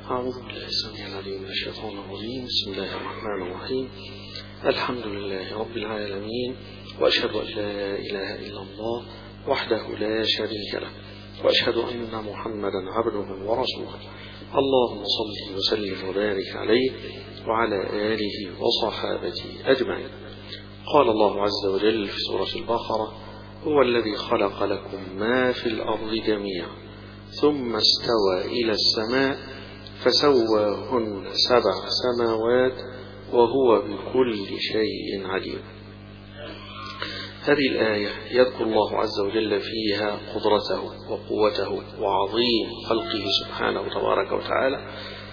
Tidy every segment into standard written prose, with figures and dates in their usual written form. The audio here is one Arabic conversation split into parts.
أعوذ بالله السميع العليم من الشيطان الرجيم. بسم الله الرحمن الرحيم. الحمد لله رب العالمين، وأشهد أن لا إله إلا الله وحده لا شريك له، وأشهد أن محمدا عبده ورسوله. اللهم صل وسلم وبارك عليه وعلى آله وصحابته أجمعين. قال الله عز وجل في سورة البقرة: هو الذي خلق لكم ما في الأرض جميعا ثم استوى إلى السماء فسواهن 7 سماوات وهو بكل شيء عليم. هذه الآية يذكر الله عز وجل فيها قدرته وقوته وعظيم خلقه سبحانه تبارك وتعالى،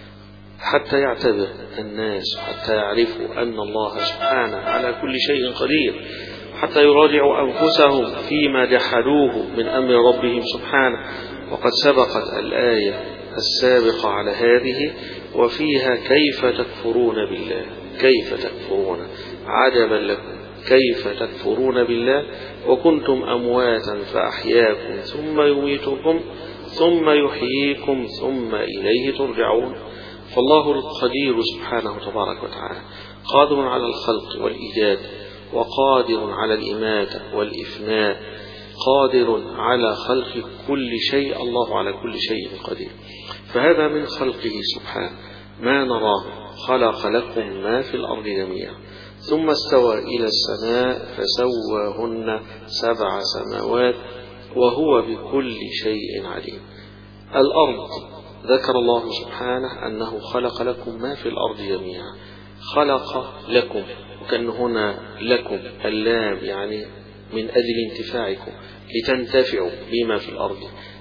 حتى يعتبر الناس، حتى يعرفوا أن الله سبحانه على كل شيء قدير، حتى يراجعوا أنفسهم فيما جحدوه من أمر ربهم سبحانه. وقد سبقت الآية السابقة على هذه وفيها كيف تكفرون بالله، كيف تكفرون، عجبا لكم كيف تكفرون بالله وكنتم أمواتا فأحياكم ثم يميتكم ثم يحييكم ثم إليه ترجعون. فالله القدير سبحانه تبارك وتعالى قادر على الخلق والإيجاد، وقادر على الإماتة والإفناء، قادر على خلق كل شيء. الله على كل شيء قدير. فهذا من خلقه سبحانه ما نراه. خلق لكم ما في الأرض جميعا ثم استوى إلى السماء فسواهن 7 سماوات وهو بكل شيء عليم. الأرض ذكر الله سبحانه أنه خلق لكم ما في الأرض جميعا. خلق لكم، وكأن هنا لكم اللام يعني من أجل انتفاعكم، لتنتفعوا بما في الأرض،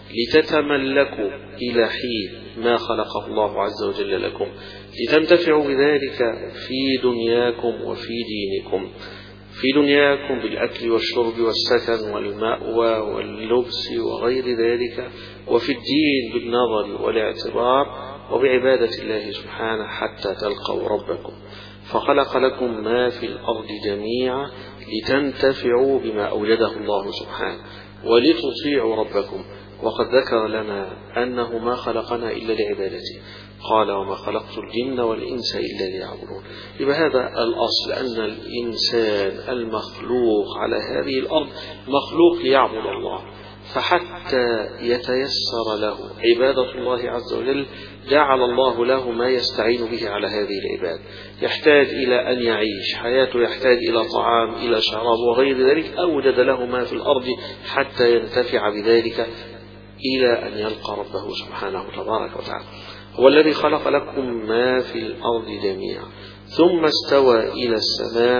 لتتملكوا إلى حين ما خلقه الله عز وجل لكم، لتنتفعوا بذلك في دنياكم وفي دينكم. في دنياكم بالأكل والشرب والسكن والمأوى واللبس وغير ذلك، وفي الدين بالنظر والاعتبار وبعبادة الله سبحانه حتى تلقوا ربكم. فخلق لكم ما في الأرض جميعا لتنتفعوا بما أوجده الله سبحانه ولتطيعوا ربكم. وقد ذكر لنا أنه ما خلقنا إلا لعبادته، قال: وما خلقت الجن والإنس إلا ليعبدون. يبقى هذا الأصل، أن الإنسان المخلوق على هذه الأرض مخلوق ليعبد الله. فحتى يتيسر له عبادة الله عز وجل جعل الله له ما يستعين به على هذه العبادة. يحتاج إلى أن يعيش حياته، يحتاج إلى طعام، إلى شراب وغير ذلك، أوجد له ما في الأرض حتى ينتفع بذلك إلى أن يلقى ربه سبحانه تبارك وتعالى. هو الذي خلق لكم ما في الأرض جميعا ثم استوى إلى السماء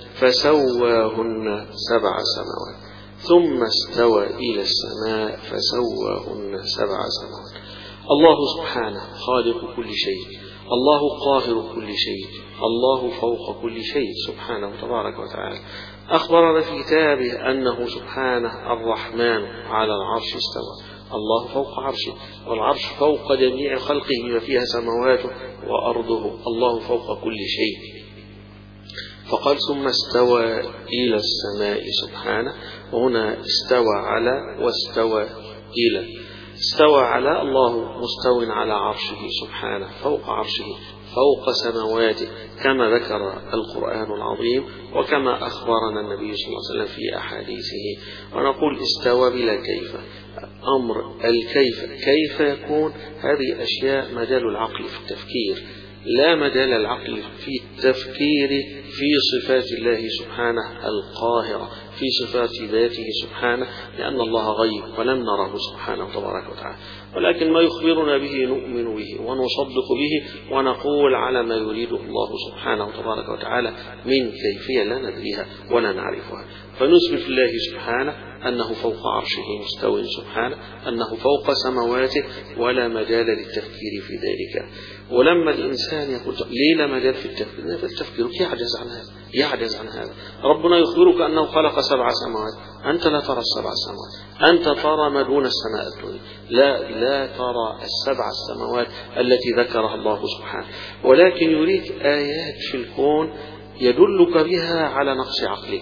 فسواهن 7 سماوات. ثم استوى إلى السماء فسواهن 7 سماوات. الله سبحانه خالق كل شيء، الله قاهر كل شيء، الله فوق كل شيء سبحانه تبارك وتعالى. أخبرنا في كتابه أنه سبحانه الرحمن على العرش استوى. الله فوق عرشه، والعرش فوق جميع خلقه وفيها سماواته وأرضه. الله فوق كل شيء. فقال: ثم استوى إلى السماء سبحانه. وهنا استوى على واستوى إلى. استوى على، الله مستو على عرشه سبحانه، فوق عرشه، فوق سماواته، كما ذكر القرآن العظيم وكما أخبرنا النبي صلى الله عليه وسلم في أحاديثه. ونقول استوى بلا كيف. أمر الكيف، كيف يكون، هذه أشياء مجال العقل في التفكير، لا مجال العقل في التفكير في صفات الله سبحانه القاهرة، في صفات ذاته سبحانه، لأن الله غيب ولم نره سبحانه تبارك وتعالى. ولكن ما يخبرنا به نؤمن به ونصدق به ونقول على ما يريده الله سبحانه تبارك وتعالى من كيفية لا ندريها ولا نعرفها. فنثبت الله سبحانه أنه فوق عرشه مستو سبحانه، أنه فوق سماواته، ولا مجال للتفكير في ذلك. ولما الإنسان يقول ليه لا مجال في التفكير، فالتفكير يعجز عن هذا، يعجز عن هذا. ربنا يخبرك أنه خلق 7 سماوات، أنت لا ترى 7 سماوات، أنت ترى ما دون السماء الدنيا، لا ترى 7 السماوات التي ذكرها الله سبحانه. ولكن يريك آيات في الكون يدلك بها على نقص عقلك،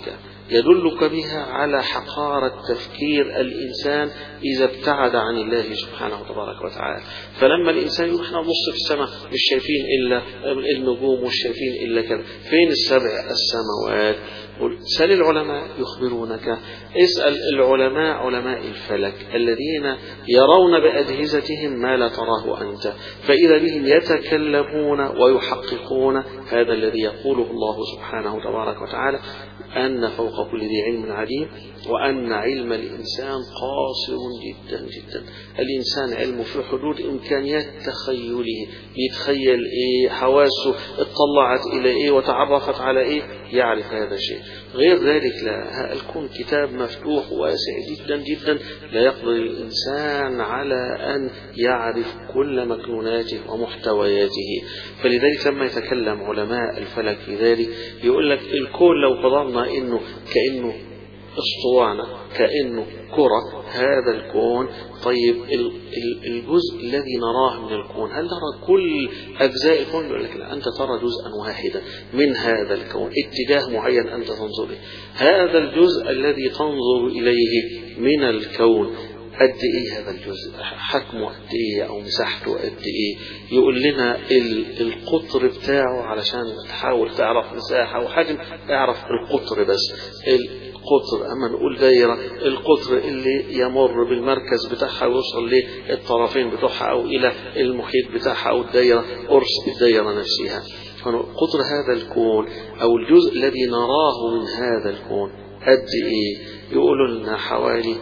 يدلك بها على حقارة تفكير الإنسان إذا ابتعد عن الله سبحانه تبارك وتعالى. فلما الإنسان يقول احنا نبص في السماء مش شايفين إلا النجوم مش شايفين إلا كذا، فين السبع السماوات؟ سل العلماء يخبرونك، اسأل العلماء علماء الفلك الذين يرون بأجهزتهم ما لا تراه أنت، فإذا بهم يتكلمون ويحققون هذا الذي يقوله الله سبحانه تبارك وتعالى أن فوق كل ذي علم عليم، وأن علم الإنسان قاصر جدا جدا. الإنسان علمه في حدود إمكانيات تخيله، بيتخيل إيه، حواسه اطلعت إلى إيه وتعرفت على إيه، يعرف هذا الشيء. غير ذلك لا، الكون كتاب مفتوح واسع جدا جدا، لا يقدر الإنسان على أن يعرف كل مكنوناته ومحتوياته. فلذلك لما يتكلم علماء الفلك في ذلك يقول لك الكون لو قدرنا إنه كأنه اسطوانة، كأنه كرة، هذا الكون طيب الجزء الذي نراه من الكون هل نرى كل أجزاء الكون؟ يقول لك لا، أنت ترى جزءا واحدا من هذا الكون، اتجاه معين أنت تنظر إليه. هذا الجزء الذي تنظر إليه من الكون قد إيه هذا الجزء، حجمه قد إيه أو مساحته قد إيه؟ يقول لنا القطر بتاعه علشان تحاول تعرف مساحة وحجم، اعرف القطر بس. القطر أما نقول دايرة، القطر اللي يمر بالمركز بتاعها ويوصل للطرفين بتوعها أو إلى المحيط بتاعها، أو الدايرة قرص الدايرة نفسها. قطر هذا الكون أو الجزء الذي نراه من هذا الكون قد إيه؟ يقولوا لنا حوالي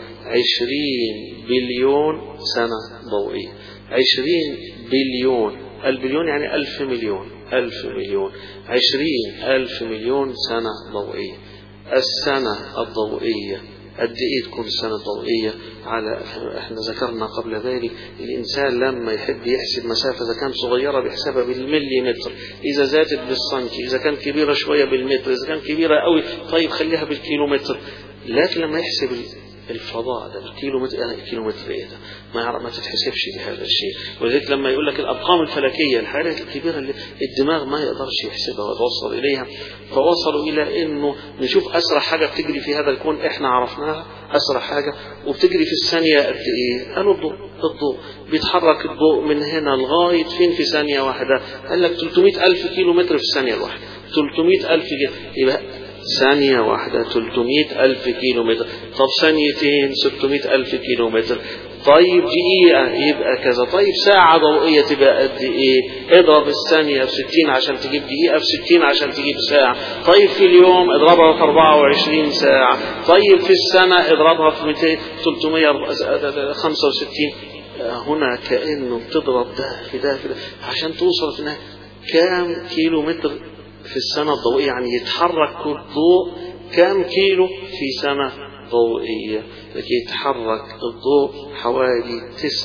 20 بليون سنة ضوئية. 20 بليون، البليون يعني 1000 مليون، 1000 مليون، 20,000 مليون سنة ضوئية. السنة الضوئية قد ايه تكون السنة الضوئية؟ على احنا ذكرنا قبل ذلك الانسان لما يحب يحسب مسافة اذا كانت صغيرة بيحسبها بالمليمتر، اذا زادت بالسنتي، اذا كانت كبيرة شوية بالمتر، اذا كانت كبيرة قوي طيب خليها بالكيلومتر. لكن لما يحسب الفضاء ده بالكيلومتر، الكيلومتر ايه ده؟ ما تتحسبش بهذا الشيء. ولذلك لما يقول لك الارقام الفلكيه الحاجات الكبيره اللي الدماغ ما يقدرش يحسبها ويتوصل اليها، فوصلوا الى انه نشوف اسرع حاجه بتجري في هذا الكون احنا عرفناها، اسرع حاجه وبتجري في الثانيه قد ايه؟ قالوا الضوء بيتحرك الضوء من هنا لغايه فين في ثانيه واحده؟ قال لك 300,000 كيلومتر في الثانيه الواحده. 300,000 يبقى ثانية واحدة 300,000 كيلومتر. طب ثانيتين 600,000 كيلومتر. طيب دقيقة يبقى كذا. طيب ساعة ضوئية تبقى قد ايه؟ اضرب الثانية في 60 عشان تجيب دقيقة، في 60 عشان تجيب ساعة. طيب في اليوم اضربها في 24 ساعة. طيب في السنة اضربها في 365. هنا كأنه بتضرب ده في ده في ده عشان توصل في كام كيلومتر في السنة الضوئية، يعني يتحرك الضوء كام كيلو في سنة ضوئية. لكي يتحرك الضوء حوالي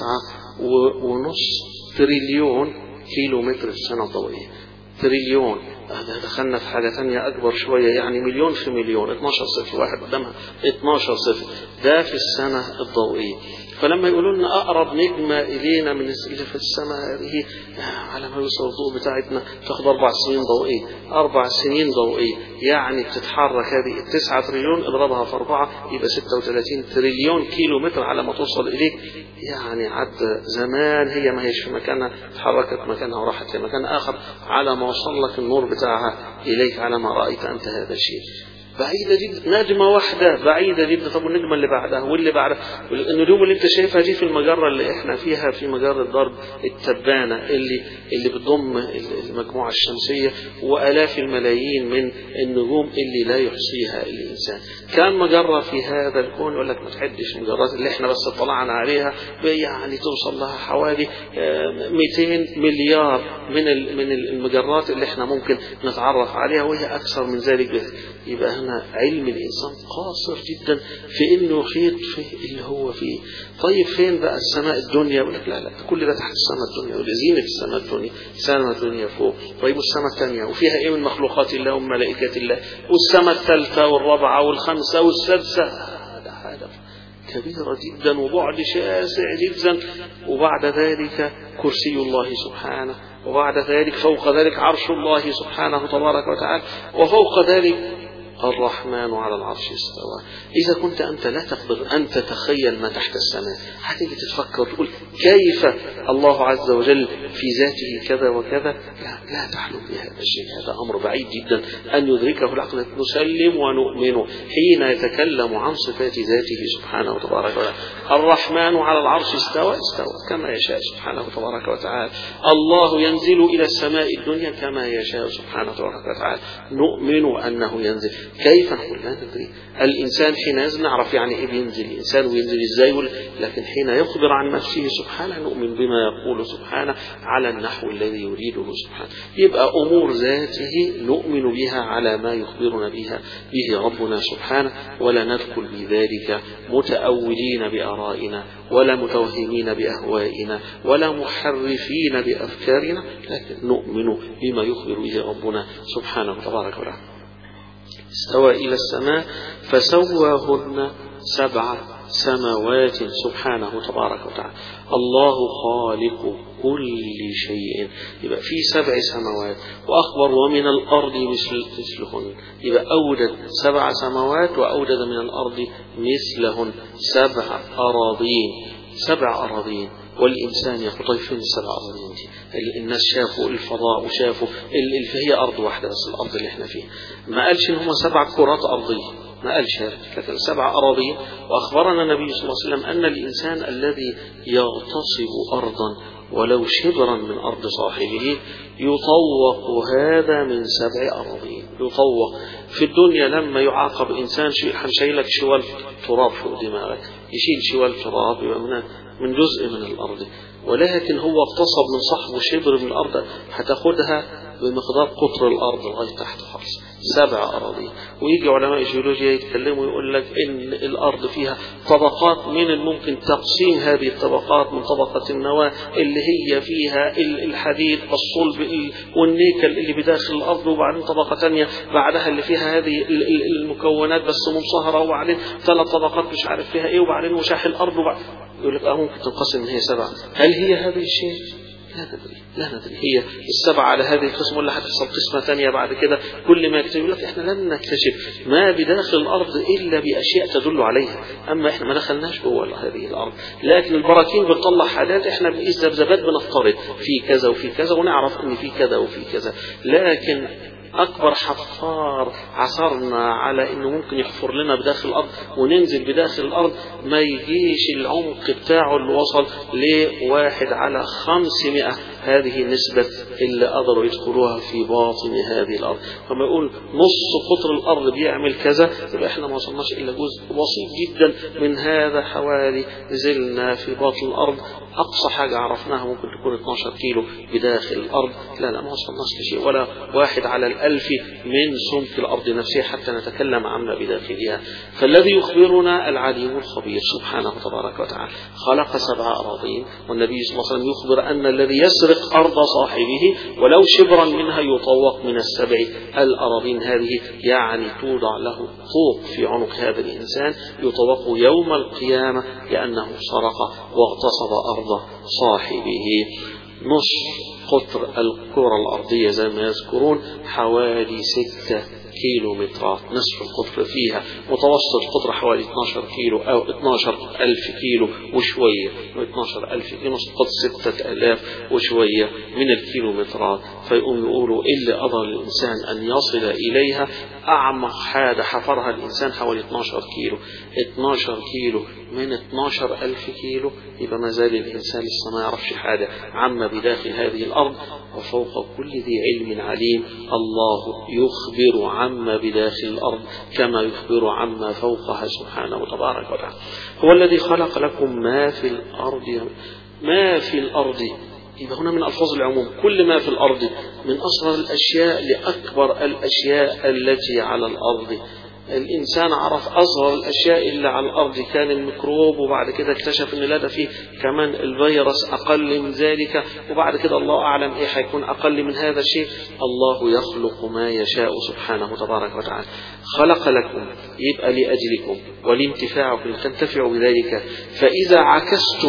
9.5 تريليون كيلومتر في السنة الضوئية. تريليون، هذا دخلنا في حاجة ثانية أكبر شوية، يعني مليون في مليون، 12 صفر واحد قدامها 12 صفر، ده في السنة الضوئية. فلما يقولوا لنا أقرب نجمة إلينا من اللي في السماء هذه على ما يوصل الضوء بتاعتنا تاخد 4 سنين ضوئية، 4 سنين ضوئية، يعني بتتحرك هذه 9 تريليون اضربها في 4 يبقى 36 تريليون كيلو متر على ما توصل إليك. يعني عدى زمان هي ما هيش في مكانها، تحركت مكانها وراحت لمكان آخر على ما وصل لك النور بتاعها إليك على ما رأيت أنت هذا الشيء. بعيدة جدا، نجمة واحدة بعيدة جدا. طب والنجمة اللي بعدها واللي بعدها، النجوم اللي انت شايفها دي في المجرة اللي احنا فيها، في مجرة درب التبانة اللي بتضم المجموعة الشمسية وآلاف الملايين من النجوم اللي لا يحصيها الإنسان. كان مجرة في هذا الكون يقول لك ما تحدش المجرات اللي احنا بس اطلعنا عليها، يعني توصل لها حوالي 200 مليار من المجرات اللي احنا ممكن نتعرف عليها، وهي أكثر من ذلك. يبقى هنا علم الإنسان قاصر جدا في إنه يحيط في اللي هو فيه. طيب فين بقى السماء الدنيا؟ يقول لك لا كل ده تحت السماء الدنيا، ولزينة السماء الدنيا، السماء الدنيا فوق. طيب والسماء الثانية وفيها إيه من مخلوقات الله وملائكة الله؟ والسماء الثالثة والرابعة والخامسة والسادسة، هذا حاجة كبيرة جدا وبعد شاسع جدا. وبعد ذلك كرسي الله سبحانه، وبعد ذلك فوق ذلك عرش الله سبحانه تبارك وتعالى، وفوق ذلك الرحمن على العرش استوى. إذا كنت أنت لا تقدر أن تتخيل ما تحت السماء، هتيجي تتفكر تقول كيف الله عز وجل في ذاته كذا وكذا؟ لا تحلم بهذا الشيء، هذا أمر بعيد جدا أن يدركه العقل. نسلم ونؤمن حين يتكلم عن صفات ذاته سبحانه وتبارك وتعالى. الرحمن على العرش استوى كما يشاء سبحانه وتبارك وتعالى. الله ينزل إلى السماء الدنيا كما يشاء سبحانه وتبارك وتعالى. نؤمن أنه ينزل. كيف نقول؟ لا ندري. الإنسان حين ينزل نعرف يعني إيه بينزل الإنسان وينزل إزاي، لكن حين يخبر عن نفسه سبحانه نؤمن بما يقول سبحانه على النحو الذي يريده سبحانه. يبقى أمور ذاته نؤمن بها على ما يخبرنا به ربنا سبحانه، ولا ندخل بذلك متأولين بآرائنا ولا متوهمين بأهوائنا ولا محرفين بأفكارنا، لكن نؤمن بما يخبر به ربنا سبحانه تبارك وتعالى. استوى إلى السماء فسواهن 7 سماوات سبحانه تبارك وتعالى. الله خالق كل شيء. يبقى في 7 سماوات، وأخبر ومن الأرض مثلهن. يبقى أوجد 7 سماوات وأوجد من الأرض مثلهن 7 أراضين. والإنسان يقول طيب فين 7 أراضين دي؟ الناس شافوا الفضاء وشافوا فهي أرض واحدة بس، الأرض اللي احنا فيها. ما قالش إن هم 7 كرات أرضية، ما قالش هذا، لكن 7 أراضين. وأخبرنا النبي صلى الله عليه وسلم أن الإنسان الذي يغتصب أرضا ولو شبرا من أرض صاحبه يطوق هذا من 7 أراضين. يطوق في الدنيا لما يعاقب إنسان هنشيلك شوال تراب فوق دماغك، يشيل شوال تراب يبقى من جزء من الأرض، ولكن هو اغتصب من صاحبه شبر من الأرض هتاخدها بمقدار قطر الأرض لغاية تحت خالص، 7 أراضين. ويجي علماء الجيولوجيا يتكلموا يقول لك إن الأرض فيها طبقات، من الممكن تقسيم هذه الطبقات من طبقة النواة اللي هي فيها الحديد الصلب والنيكل اللي بداخل الأرض، وبعدين طبقة تانية بعدها اللي فيها هذه المكونات بس منصهرة، وبعدين 3 طبقات مش عارف فيها إيه، وبعدين وشاح الأرض يقول لك ممكن تنقسم إن هي 7. هل هي هذه الشيء؟ لا ندري. هي 7 على هذه القسم ولا هتحصل قسمة ثانية بعد كده؟ كل ما يكتب يقول لك احنا لن نكتشف ما بداخل الأرض إلا بأشياء تدل عليها، أما احنا ما دخلناش جوه هذه الأرض. لكن البراكين بتطلع حاجات احنا بالذبذبات بنفترض في كذا وفي كذا ونعرف ان في كذا وفي كذا، لكن أكبر حفار عثرنا على إنه ممكن يحفر لنا بداخل الأرض وننزل بداخل الأرض ما يجيش العمق بتاعه اللي وصل ل1 على 500. هذه النسبة اللي قدروا يدخلوها في باطن هذه الأرض. فما يقول نص قطر الأرض بيعمل كذا، يبقى احنا ما وصلناش إلا جزء بسيط جدا من هذا. حوالي نزلنا في باطن الأرض أقصى حاجة عرفناها ممكن تكون 12 كيلو بداخل الأرض. لا ما وصلناش لشيء، ولا 1 على 1000 من سمك الأرض نفسها حتى نتكلم عما بداخلها. فالذي يخبرنا العليم الخبير سبحانه تبارك وتعالى. خلق 7 أراضين، والنبي صلى الله عليه وسلم يخبر أن الذي يسرق أرض صاحبه ولو شبرا منها يطوق من 7 الأراضين هذه، يعني توضع له طوق في عنق هذا الإنسان يطوق يوم القيامة لأنه سرق واغتصب أرض صاحبه. نصف قطر الكرة الأرضية زي ما يذكرون حوالي 6 كيلومترات، نصف القطر فيها. متوسط القطر حوالي 12 كيلو أو 12,000 كيلو وشوية، 12,000 كيلو، نصف القطر 6,000 وشوية من الكيلومترات. فيقوم يقولوا اللي قدر الإنسان أن يصل إليها أعمق حاجة حفرها الإنسان حوالي 12 كيلو. 12 كيلو من 12,000 كيلو، يبقى ما زال الإنسان لسه ما يعرفش حاجة عما بداخل هذه الأرض. وفوق كل ذي علم عليم. الله يخبر عما بداخل الأرض كما يخبر عما فوقها سبحانه وتبارك وتعالى. هو الذي خلق لكم ما في الأرض. يبقى هنا من ألفاظ العموم، كل ما في الأرض، من أصغر الأشياء لأكبر الأشياء التي على الأرض. الإنسان عرف أصغر الأشياء اللي على الأرض كان الميكروب، وبعد كده اكتشف أن لا ده فيه كمان الفيروس أقل من ذلك، وبعد كده الله أعلم إيه هيكون أقل من هذا الشيء. الله يخلق ما يشاء سبحانه تبارك وتعالى. خلق لكم يبقى لأجلكم ولانتفاعكم، تنتفعوا بذلك. فإذا عكستم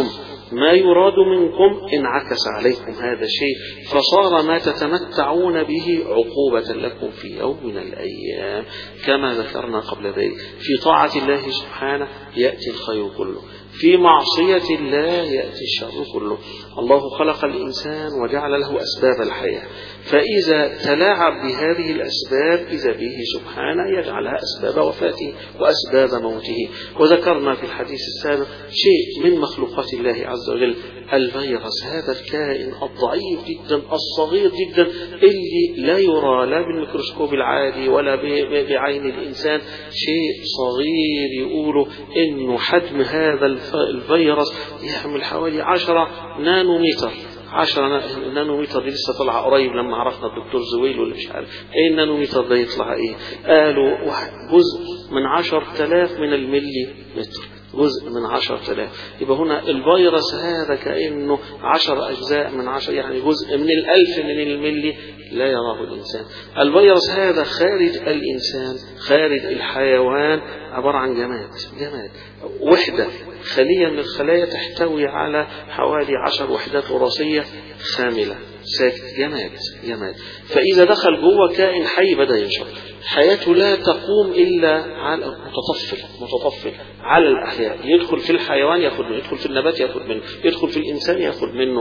ما يراد منكم انعكس عليكم هذا الشيء فصار ما تتمتعون به عقوبة لكم في يوم من الأيام كما ذكرنا قبل ذلك. في طاعة الله سبحانه يأتي الخير كله، في معصية الله يأتي الشر كله. الله خلق الإنسان وجعل له أسباب الحياة، فإذا تلاعب بهذه الأسباب إذا به سبحانه يجعلها أسباب وفاته وأسباب موته. وذكرنا في الحديث السابق شيء من مخلوقات الله عز وجل، الفيروس، هذا الكائن الضعيف جدا الصغير جدا اللي لا يرى لا بالميكروسكوب العادي ولا بعين الإنسان، شيء صغير يقولوا إنه حجم هذا الفيروس يحمل حوالي 10 نانومتر. 10 نانومتر دي لسه طلع قريب لما عرفنا الدكتور زويل ولا مش عارف ايه النانومتر ده يطلع ايه، قالوا جزء من 10,000 من الملي متر، جزء من 10,000. يبقى هنا الفيروس هذا كأنه 10 أجزاء من 10، يعني جزء من 1000 من الملي لا يراه الإنسان. الفيروس هذا خارج الإنسان خارج الحيوان عبارة عن جماد وحدة، خلية من الخلايا تحتوي على حوالي 10 وحدات وراثية خاملة ساكت، جماد. فإذا دخل جوه كائن حي بدأ ينشر، حياته لا تقوم إلا على متطفل على الأحياء، يدخل في الحيوان يأخذ منه، يدخل في النبات يأخذ منه، يدخل في الإنسان يأخذ منه،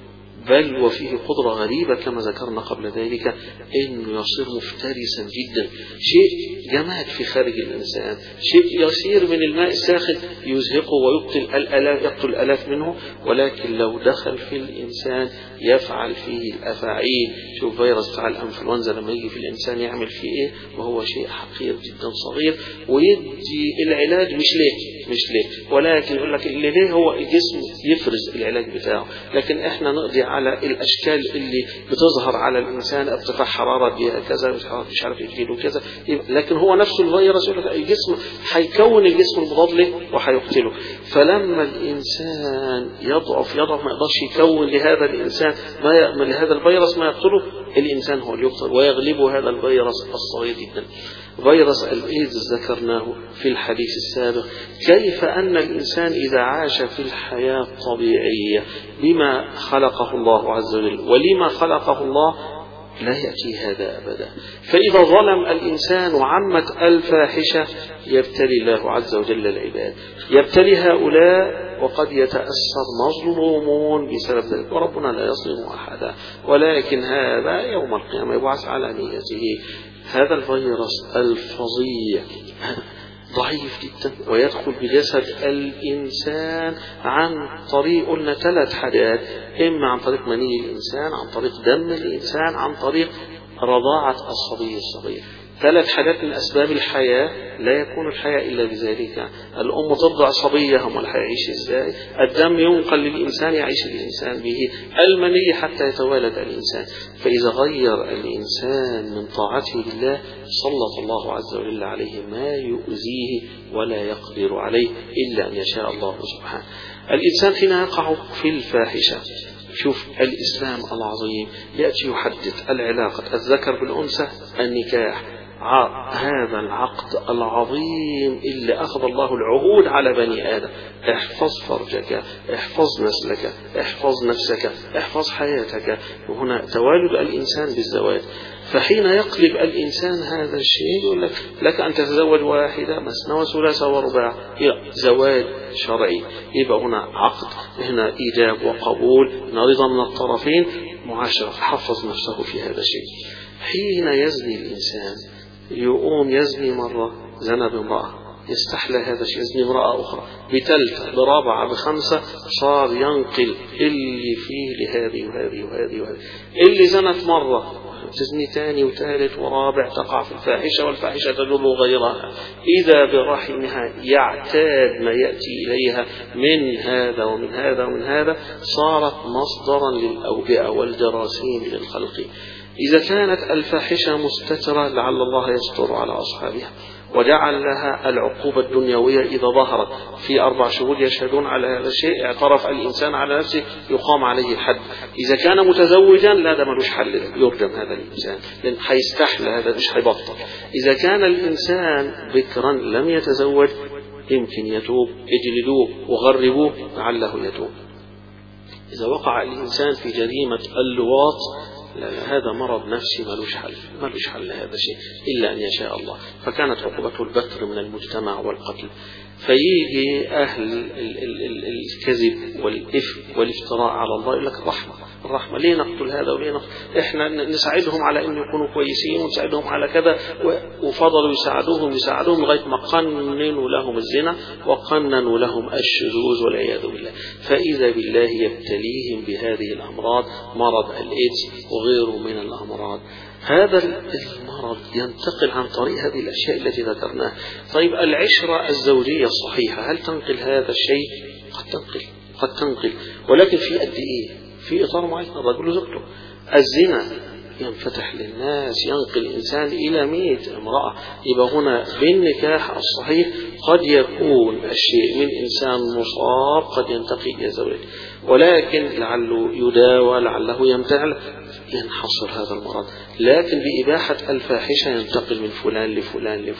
بل وفيه قدرة غريبة كما ذكرنا قبل ذلك إنه يصير مفترسا جدا. شيء جماد في خارج الإنسان، شيء يسير من الماء الساخن يزهقه ويقتل الآلاف منه، ولكن لو دخل في الإنسان يفعل فيه الأفاعيل. شوف فيروس بتاع الأنفلونزا لما يجي في الإنسان يعمل فيه إيه، وهو شيء حقير جدا صغير، ويدي العلاج مش ليه، ولكن يقول لك اللي ليه هو الجسم يفرز العلاج بتاعه، لكن احنا نقضي على الأشكال اللي بتظهر على الإنسان، ارتفاع حرارة بها كذا مش عارف يجيله كذا، لكن هو نفسه الفيروس يقول لك الجسم هيكون الجسم المضاد له وهيقتله. فلما الإنسان يضعف ما يقدرش يكون لهذا الإنسان لهذا الفيروس ما يقتله، الإنسان هو اللي يقتل ويغلبه هذا الفيروس الصغير جدا. فيروس الإيدز ذكرناه في الحديث السابق، كيف أن الإنسان إذا عاش في الحياة الطبيعية بما خلقه الله عز وجل ولما خلقه الله لا يأتي هذا أبدا. فإذا ظلم الإنسان وعمت الفاحشة يبتلي الله عز وجل العباد، يبتلي هؤلاء وقد يتأثر مظلومون بسبب ذلك، وربنا لا يظلم أحدا، ولكن هذا يوم القيامة يبعث على نيته. هذا الفيروس الفظيع ضعيف جدا ويدخل بجسد الإنسان عن طريق، قلنا 3 حاجات، إما عن طريق مني الإنسان، عن طريق دم الإنسان، عن طريق رضاعة الصبي الصغير. 3 حاجات من أسباب الحياة، لا يكون الحياة إلا بذلك. الأم ترضع صبيها، ما هيعيش إزاي؟ الدم ينقل للإنسان يعيش الإنسان به، المني حتى يتوالد الإنسان. فإذا غير الإنسان من طاعته لله سلط الله عز وجل عليه ما يؤذيه ولا يقدر عليه إلا أن يشاء الله سبحانه. الإنسان حين يقع في الفاحشة، شوف الإسلام العظيم يأتي يحدد العلاقة الذكر بالأنثى، النكاح، هذا العقد العظيم اللي أخذ الله العهود على بني آدم، احفظ فرجك، احفظ نسلك، احفظ نفسك، احفظ حياتك. وهنا توالد الإنسان بالزواج. فحين يقلب الإنسان هذا الشيء يقول لك أن تتزوج واحدة مثنى وثلاث ورباع، زواج شرعي، يبقى هنا عقد، هنا إيجاب وقبول، رضا من الطرفين، معاشرة، حفظ نفسه في هذا الشيء. حين يزني الإنسان يقوم يزني مرة، زنى بامرأة، يستحلى هذا الشيء، يزني امرأة أخرى، بثالثة، برابعة، بخمسة، صار ينقل اللي فيه لهذه وهذه وهذه وهذه. اللي زنت مرة تزني ثاني وثالث ورابع، تقع في الفاحشة، والفاحشة تدل غيرها. إذا برحمها يعتاد ما يأتي إليها من هذا ومن هذا ومن هذا، صارت مصدرا للأوبئة والجراثيم للخلق. إذا كانت الفاحشة مستترة لعل الله يستر على أصحابها، وجعل لها العقوبة الدنيوية إذا ظهرت في 4 شهود يشهدون على هذا الشيء، اعترف الإنسان على نفسه يقام عليه الحد. إذا كان متزوجا لا، ده ملوش حل، يرجم هذا الإنسان لأن هيستحلى، هذا مش هيبطل. إذا كان الإنسان بكرا لم يتزوج يمكن يتوب، اجلدوه وغربوه لعله يتوب. إذا وقع الإنسان في جريمة اللواط هذا مرض نفسي ملوش حل هذا شيء إلا أن يشاء الله. فكانت عقوبته البتر من المجتمع والقتل. فيجي أهل الكذب والإفك والافتراء على الله يقول لك الرحمة ليه نقتل هذا وليه نقتل؟ إحنا نساعدهم على أن يكونوا كويسين ونساعدهم على كذا، وفضلوا يساعدوهم لغاية ما قننوا لهم الزنا وقننوا لهم الشذوذ والعياذ بالله. فإذا بالله يبتليهم بهذه الأمراض، مرض الإيدز وغيره من الأمراض. هذا المرض ينتقل عن طريق هذه الأشياء التي ذكرناها. طيب العشرة الزوجية الصحيحة هل تنقل هذا الشيء؟ قد تنقل، ولكن في قد إيه؟ في إطار معين، الرجل وزوجته. الزنا ينفتح للناس، ينقل الإنسان إلى 100 امرأة. يبقى هنا بالنكاح الصحيح قد يكون الشيء من إنسان مصاب قد ينتقل إلى زوجته، ولكن لعله يداوى، لعله يمتنع، ينحصر هذا المرض. لكن بإباحة الفاحشة ينتقل من فلان لفلان.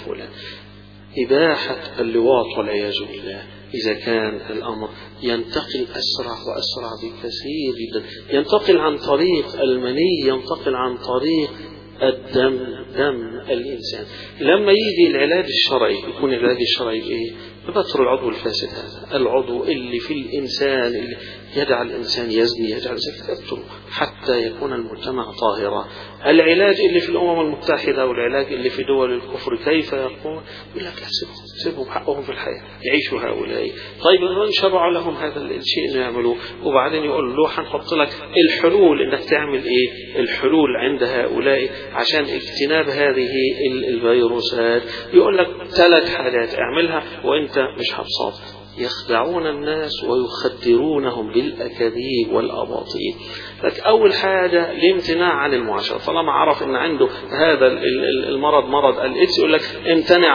إباحة اللواط والعياذ بالله إذا كان الأمر ينتقل أسرع وأسرع بكثير جدا، ينتقل عن طريق المني، ينتقل عن طريق دم الإنسان. لما يجي العلاج الشرعي يكون العلاج الشرعي بإيه؟ ببتر العضو الفاسد، هذا العضو اللي في الإنسان اللي يجعل الإنسان يزني، يجعل يبتره حتى يكون المجتمع طاهرا. العلاج اللي في الأمم المتحدة والعلاج اللي في دول الكفر كيف يقول؟ يقول لك سيبهم حقهم في الحياة، يعيشوا هؤلاء. طيب نشرع لهم هذا الشيء اللي يعملوه، وبعدين يقول له هنحط لك الحلول انك تعمل ايه؟ الحلول عند هؤلاء عشان اجتناب هذه الفيروسات. يقول لك 3 حاجات اعملها وانت مش هتصاب. يخدعون الناس ويخدرونهم بالأكاذيب والأباطيل. لك أول حاجة الامتناع عن المعاشرة. طالما عرف أن عنده هذا المرض مرض الإيدز يقول لك امتنع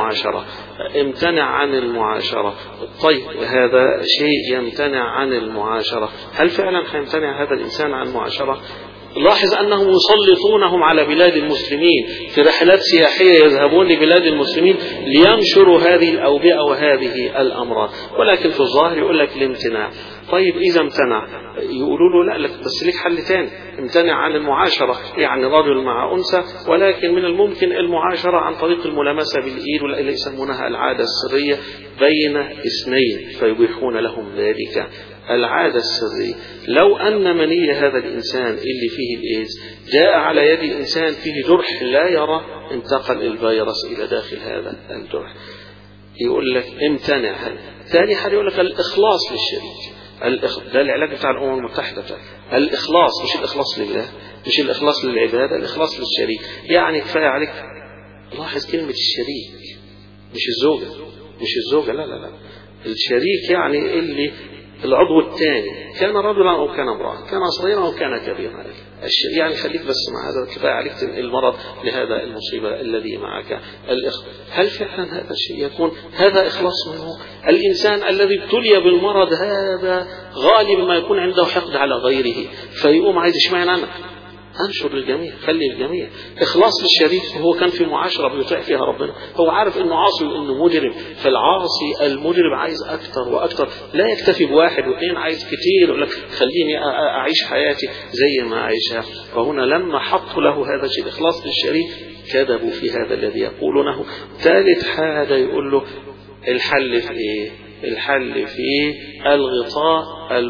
عن المعاشرة. طيب هذا شيء يمتنع عن المعاشرة، هل فعلا هيمتنع هذا الإنسان عن المعاشرة؟ لاحظ أنهم يسلطونهم على بلاد المسلمين في رحلات سياحية، يذهبون لبلاد المسلمين لينشروا هذه الأوبئة وهذه الأمراض، ولكن في الظاهر يقول لك الامتناع. طيب إذا امتنع يقولوا له لا، لك بس لك حل تاني، امتنع عن المعاشرة، يعني رجل مع أنثى، ولكن من الممكن المعاشرة عن طريق الملامسة بالإيد واللي يسمونها العادة السرية بين اثنين، فيبيحون لهم ذلك. العادة السرية لو أن مني هذا الإنسان اللي فيه الإيدز جاء على يد إنسان فيه جرح لا يرى، انتقل الفيروس إلى داخل هذا الجرح. يقول لك امتنع. ثاني حاجة يقول لك الإخلاص للشريك. ده العلاج بتاع الأمم المتحدة، الإخلاص، مش الإخلاص لله، مش الإخلاص للعبادة، الإخلاص للشريك. يعني كفاية عليك، لاحظ كلمة الشريك، مش الزوجة، لا، الشريك يعني اللي العضو الثاني، كان رجلا أو كان امرأة، كان صغيرا أو كان كبيرا، يعني خليك بس مع هذا، كفاية عليك المرض لهذا المصيبة الذي معك. هل فعلا هذا الشيء يكون هذا إخلاص منه؟ الإنسان الذي ابتلي بالمرض هذا غالبا ما يكون عنده حقد على غيره، فيقوم عايز اشمعنى أنا؟ أنشر للجميع، خلي الجميع. إخلاص للشريك، هو كان في معاشرة بيطيع فيها ربنا، هو عارف إنه عاصي وإنه مجرم، فالعاصي المجرم عايز أكثر وأكثر، لا يكتفي بواحد واثنين، عايز كتير، يقول لك خليني أعيش حياتي زي ما أعيشها. فهنا لما حطوا له هذا الشيء إخلاص للشريك كذبوا في هذا الذي يقولونه. ثالث حاجة يقول له الحل في إيه؟ الحل في الغطاء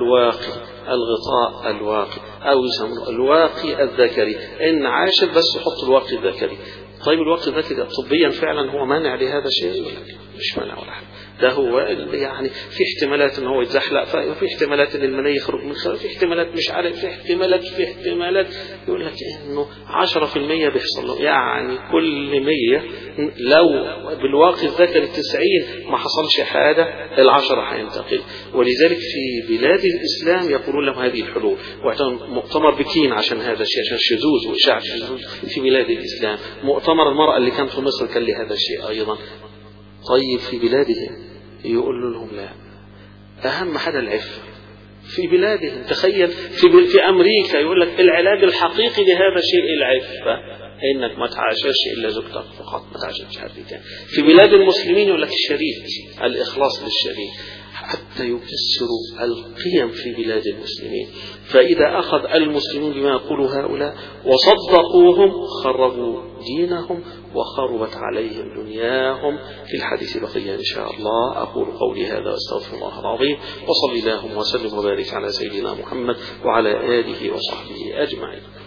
الواقي أو يسمونه الواقي الذكري. إن عاشر بس حط الواقي الذكري. طيب الواقي الذكري طبيا فعلا هو مانع لهذا الشيء؟ مش مانع ولا حاجة. ده هو يعني في احتمالات ان هو يتزحلق، في احتمالات ان المني يخرج من خلال، في احتمالات مش عارف، في احتمالات يقول لك انه 10% بيحصل له، يعني كل 100 لو بالواقي الذكري 90 ما حصلش حاجة، 10 هينتقل. ولذلك في بلاد الإسلام يقولون لهم هذه الحلول، واعتمد مؤتمر بكين عشان هذا الشيء، عشان الشذوذ وإشاعة الشذوذ في بلاد الإسلام. مؤتمر المرأة اللي كان في مصر كان لهذا الشيء أيضا. طيب في بلادهم يقول لهم لا، أهم حاجة العفة. في بلادهم تخيل، في أمريكا يقول لك العلاج الحقيقي لهذا الشيء العفة، إنك ما تعاشرش إلا زوجتك فقط، ما تعاشرش حد تاني. في بلاد المسلمين يقول لك الشريك، الإخلاص للشريك. حتى يكسروا القيم في بلاد المسلمين. فإذا أخذ المسلمون بما يقول هؤلاء وصدقوهم خربوا دينهم وخربت عليهم دنياهم. في الحديث بقية إن شاء الله. أقول قولي هذا واستغفر الله العظيم، وصلي اللهم وسلم وبارك على سيدنا محمد وعلى آله وصحبه أجمعين.